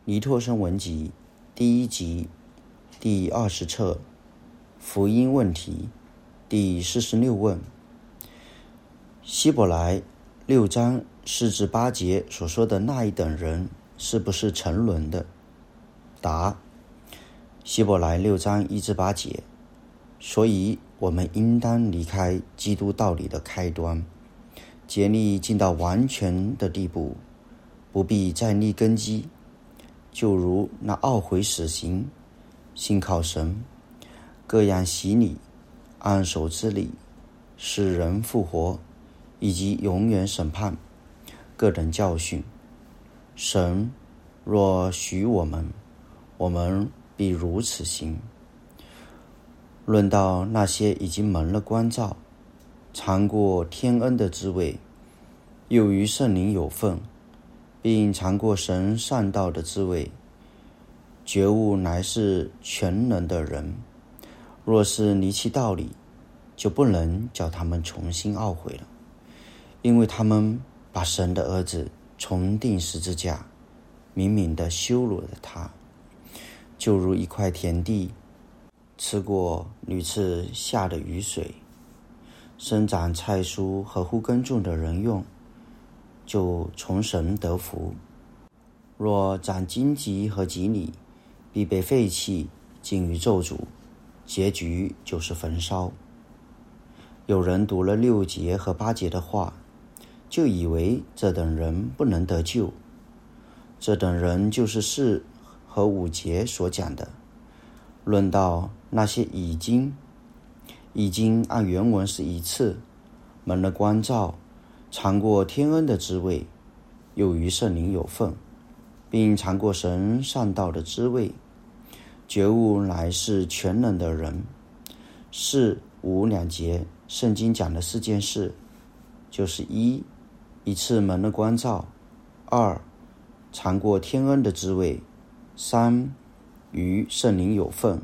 尼托生文集第1集第20册福音问题第46问。希伯来6章4至8节所说的那一等人是不是沉沦的？答：希伯来6章1至8节，所以我们应当离开基督道理的开端，竭力进到完全的地步，不必再立根基，就如那懊悔死刑、信靠神、各样洗礼、按手之礼、使人复活，以及永远审判、各等教训。神若许我们，我们必如此行。论到那些已经蒙了光照，尝过天恩的滋味，又与圣灵有份，并尝过神善道的滋味，觉悟乃是全能的人，若是离弃道理，就不能叫他们重新懊悔了，因为他们把神的儿子重钉十字架，明明地羞辱了他，就如一块田地吃过屡次下的雨水，生长菜蔬合乎耕种的人用，就从神得福；若长荆棘和蒺藜，必被废弃，尽于咒诅，结局就是焚烧。有人读了6节和8节的话，就以为这等人不能得救。这等人就是4和5节所讲的。论到那些已经按原文是一次蒙了光照，尝过天恩的滋味，又与圣灵有份，并尝过神善道的滋味，觉悟乃是全能的人。4、5两节圣经讲的4件事，就是1一次蒙了光照，2尝过天恩的滋味，3与圣灵有份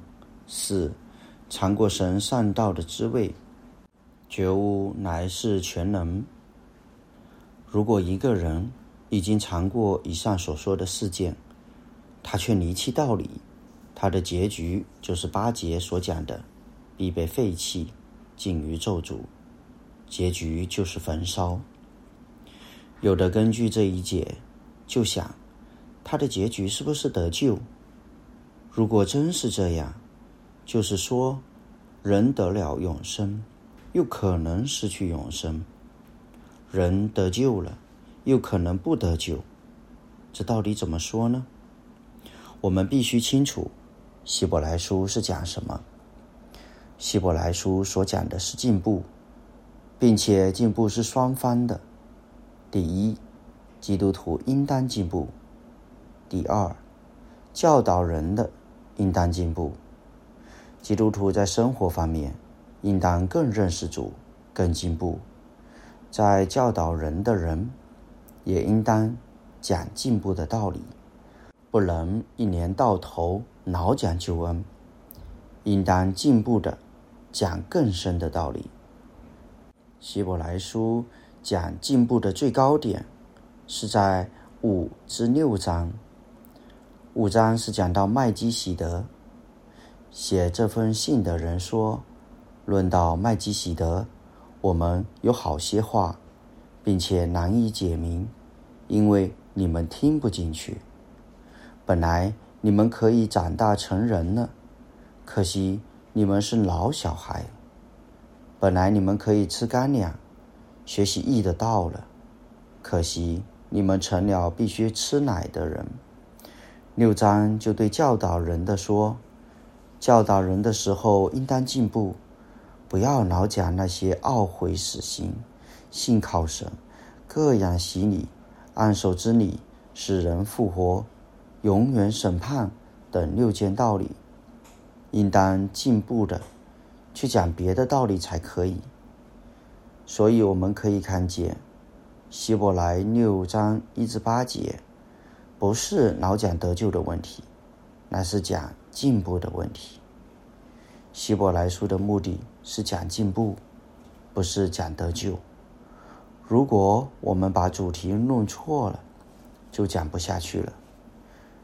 ，4尝过神善道的滋味，觉悟乃是全能。如果一个人已经尝过以上所说的4件，他却离弃道理，他的结局就是8节所讲的，必被废弃，尽于咒诅，结局就是焚烧。有的根据这一节就想，他的结局是不是得救？如果真是这样，就是说人得了永生，又可能失去永生；人得救了，又可能不得救。这到底怎么说呢？我们必须清楚希伯来书是讲什么。希伯来书所讲的是进步，并且进步是双方的。第一，基督徒应当进步；第二，教导人的应当进步。基督徒在生活方面应当更认识主，更进步；在教导人的人也应当讲进步的道理，不能一年到头老讲救恩，应当进步的讲更深的道理。希伯来书讲进步的最高点是在5至6章。5章是讲到麦基洗德。写这封信的人说，论到麦基洗德，我们有好些话，并且难以解明，因为你们听不进去。本来你们可以长大成人了，可惜你们是老小孩。本来你们可以吃干粮，学习义的道了，可惜你们成了必须吃奶的人。6章就对教导人的说，教导人的时候应当进步，不要老讲那些懊悔死刑、信靠神、各样洗礼、按手之礼、使人复活、永远审判等6件道理，应当进步的去讲别的道理才可以。所以我们可以看见希伯来6章1至8节不是老讲得救的问题，乃是讲进步的问题。希伯来书的目的是讲进步，不是讲得救。如果我们把主题弄错了，就讲不下去了。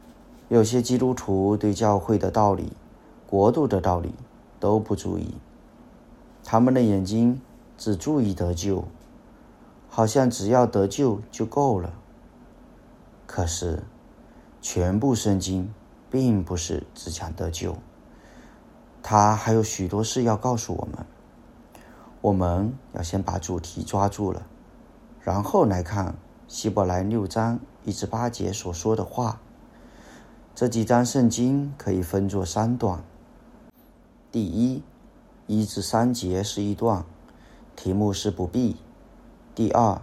有些基督徒对教会的道理、国度的道理都不注意，他们的眼睛只注意得救，好像只要得救就够了。可是，全部圣经并不是只讲得救，它还有许多事要告诉我们。我们要先把主题抓住了，然后来看希伯来6章1至8节所说的话。这几章圣经可以分作3段。第一，1至3节是一段，题目是不必。第二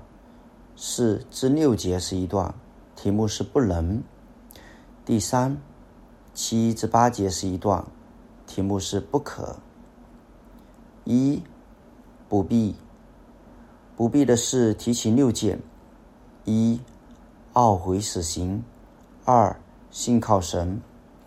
，4至6节是一段，题目是不能。第三，7至8节是一段，题目是不可。1. 不必。不必的事提起6件： 1. 懊悔死刑； 2. 信靠神；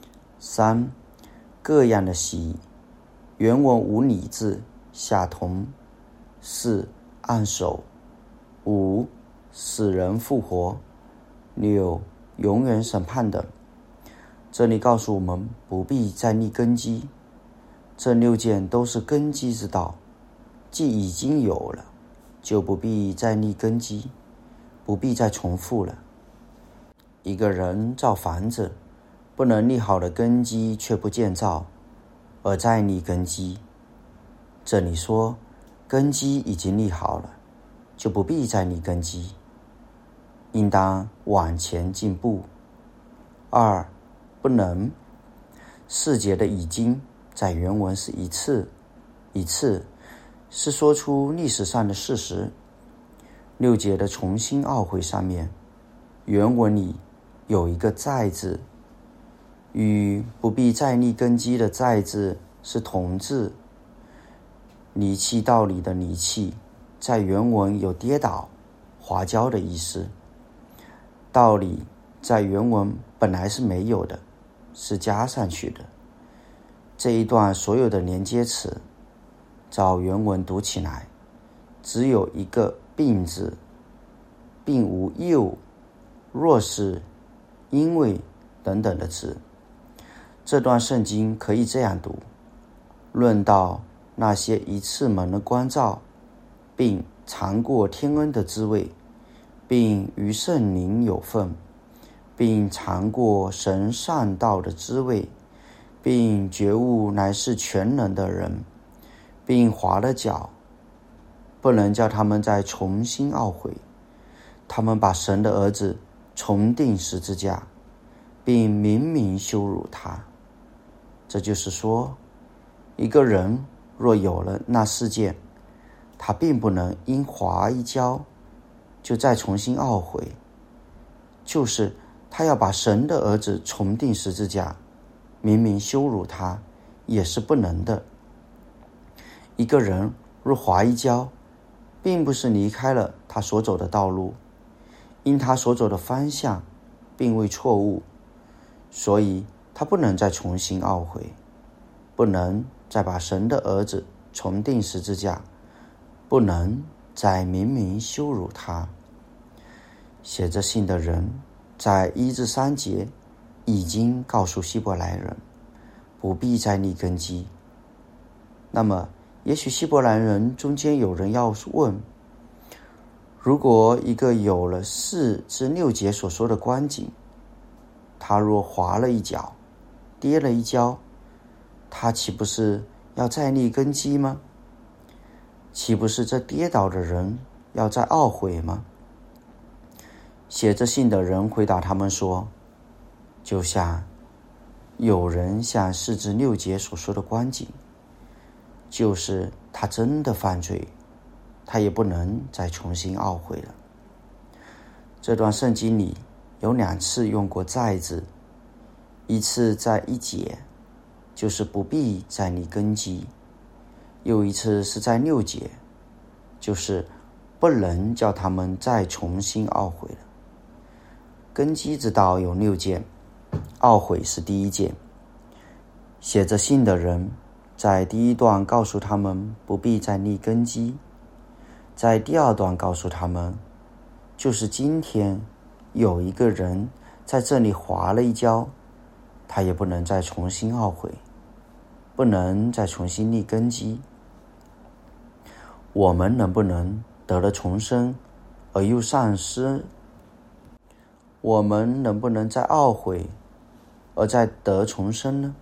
3. 各样的喜。原文无理字，下同。4. 按手。5. 死人复活。6. 永远审判等。这里告诉我们不必再立根基，这6件都是根基之道，既已经有了，就不必再立根基，不必再重复了。一个人造房子，不能立好的根基却不建造，而再立根基。这里说根基已经立好了，就不必再立根基，应当往前进步。2. 不能。4节的已经在原文是一次，一次是说出历史上的事实。6节的重新懊悔上面，原文里有一个再字，与不必再立根基的再字是同字。离弃道理的离弃，在原文有跌倒、滑跤的意思。道理在原文本来是没有的，是加上去的。这一段所有的连接词，照原文读起来，只有一个并字，并无又、若是、因为等等的词。这段圣经可以这样读：论到那些一次蒙了光照，并尝过天恩的滋味，并与圣灵有份，并尝过神善道的滋味，并觉悟乃是全能的人，并滑了脚，不能叫他们再重新懊悔。他们把神的儿子重钉十字架，并明明羞辱他。这就是说，一个人若有了那4件，他并不能因滑一跤就再重新懊悔，就是他要把神的儿子重钉十字架，明明羞辱他，也是不能的。一个人若滑一跤，并不是离开了他所走的道路，因他所走的方向并未错误，所以他不能再重新懊悔，不能再把神的儿子重钉十字架，不能再明明羞辱他。写着信的人在1至3节已经告诉希伯来人，不必再立根基。那么也许希伯来人中间有人要问，如果一个有了4至6节所说的光景，他若滑了一脚，跌了一跤，他岂不是要再立根基吗？岂不是这跌倒的人要再懊悔吗？写着信的人回答他们说，就像有人像4至6节所说的光景，就是他真的犯罪，他也不能再重新懊悔了。这段圣经里有2次用过再字，一次在1节，就是不必再立根基；又一次是在6节，就是不能叫他们再重新懊悔了。根基之道有6件，懊悔是第1件。写着信的人在第1段告诉他们不必再立根基，在第2段告诉他们，就是今天有一个人在这里滑了一跤， 他也不能再重新懊悔，不能再重新立根基。我们能不能得了重生而又丧失？我们能不能再懊悔而再得重生呢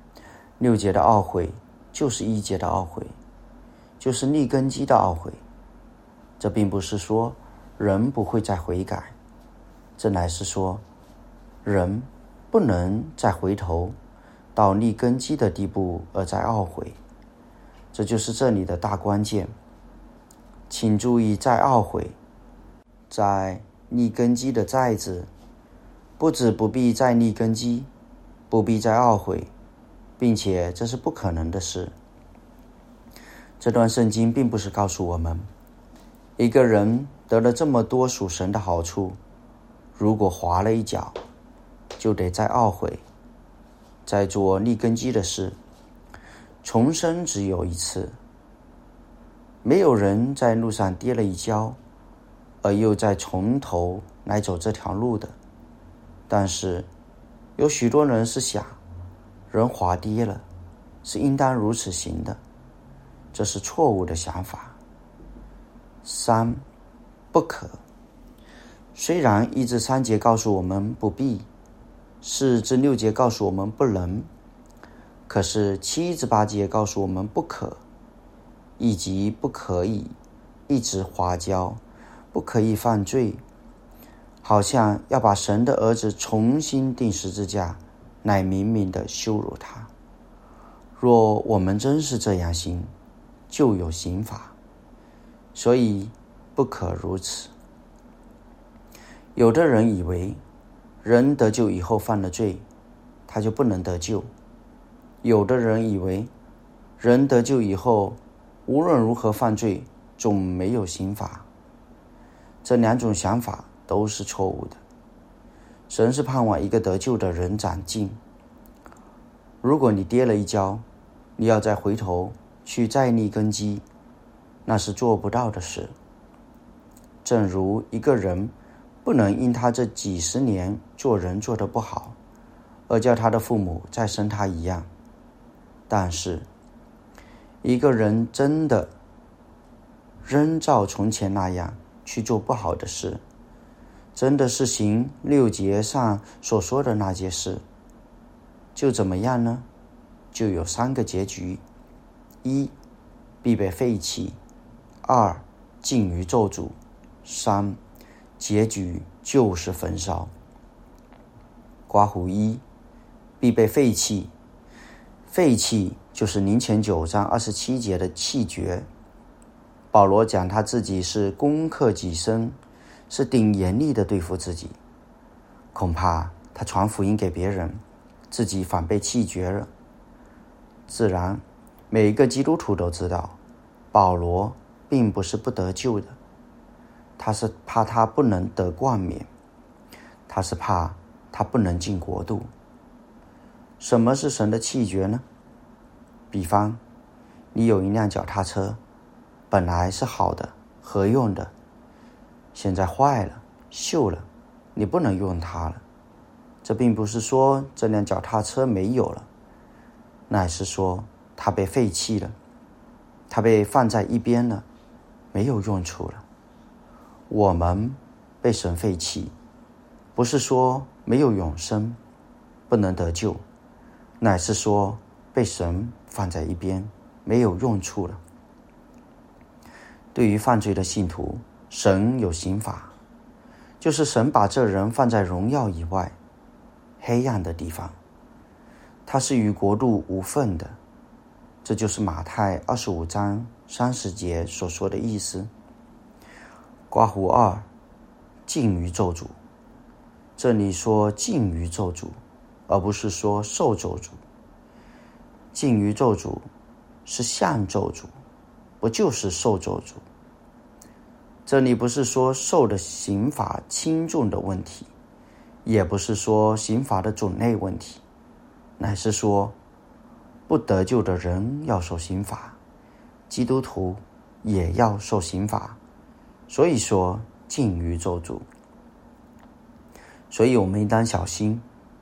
？6节的懊悔就是1节的懊悔，就是立根基的懊悔。这并不是说人不会再悔改，这乃是说人不能再回头到立根基的地步而再懊悔。这就是这里的大关键。请注意，再懊悔，在立根基的再字，不止不必再立根基，不必再懊悔，并且这是不可能的事。这段圣经并不是告诉我们，一个人得了这么多属神的好处，如果滑了一脚，就得再懊悔，再做立根基的事。重生只有一次，没有人在路上跌了一跤，而又再从头来走这条路的。但是有许多人是想，人滑跌了，是应当如此行的，这是错误的想法。3. 不可。虽然1至3节告诉我们不必，4至6节告诉我们不能，可是7至8节告诉我们不可，以及不可以一直滑跤，不可以犯罪，好像要把神的儿子重新钉十字架，乃明明的羞辱他。若我们真是这样行，就有刑罚，所以不可如此。有的人以为人得救以后犯了罪，他就不能得救；有的人以为人得救以后无论如何犯罪，总没有刑罚。这2种想法都是错误的。神是盼望一个得救的人长进。如果你跌了一跤，你要再回头去再立根基，那是做不到的事。正如一个人不能因他这几十年做人做得不好，而叫他的父母再生他一样。但是一个人真的仍照从前那样去做不好的事，真的是行6节上所说的那件事，就怎么样呢？就有3个结局：1. 必被废弃； 2. 尽于咒诅； 3. 结局就是焚烧。1. 必被废弃。废弃就是林前9章27节的弃绝。保罗讲他自己是攻克己身，是顶严厉的对付自己。恐怕他传福音给别人，自己反被弃绝了。自然，每一个基督徒都知道，保罗并不是不得救的，他是怕他不能得冠冕，他是怕他不能进国度。什么是神的弃绝呢？比方，你有一辆脚踏车，本来是好的、合用的，现在坏了、锈了，你不能用它了。这并不是说这辆脚踏车没有了，乃是说它被废弃了，它被放在一边了，没有用处了。我们被神废弃，不是说没有永生，不能得救，乃是说被神放在一边，没有用处了。对于犯罪的信徒，神有刑罚，就是神把这人放在荣耀以外，黑暗的地方，他是与国度无分的。这就是马太25章30节所说的意思。2. 尽于咒诅。这里说尽于咒诅，而不是说受咒诅。尽于咒诅是像咒诅，不就是受咒诅。这里不是说受的刑罚轻重的问题，也不是说刑罚的种类问题，乃是说不得救的人要受刑罚，基督徒也要受刑罚，所以说尽于咒诅。所以我们应当小心，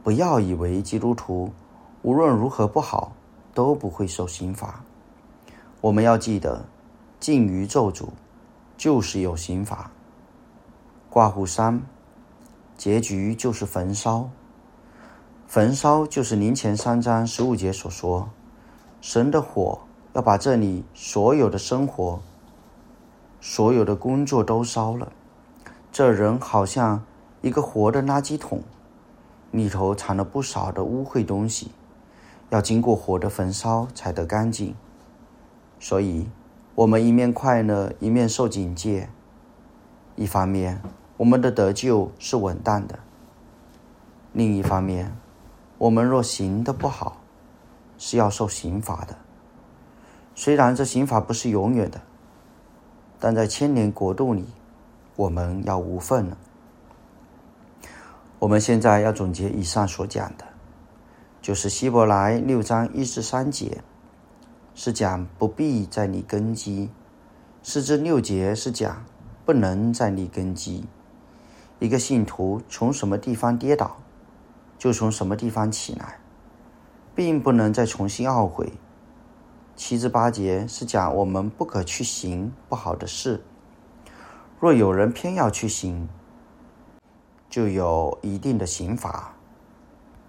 不要以为基督徒无论如何不好都不会受刑罚。我们要记得，禁于咒诅就是有刑罚。挂户3，结局就是焚烧。焚烧就是林前3章15节所说，神的火要把这里所有的生活、所有的工作都烧了。这人好像一个活的垃圾桶，里头藏了不少的污秽东西，要经过火的焚烧才得干净。所以我们一面快乐，一面受警戒。一方面，我们的得救是稳当的；另一方面，我们若行得不好，是要受刑罚的。虽然这刑罚不是永远的，但在千年国度里，我们要无份了。我们现在要总结以上所讲的，就是希伯来6章1至3节是讲不必再立根基，4至6节是讲不能再立根基。一个信徒从什么地方跌倒，就从什么地方起来，并不能再重新懊悔。7至8节是讲我们不可去行不好的事，若有人偏要去行，就有一定的刑罚。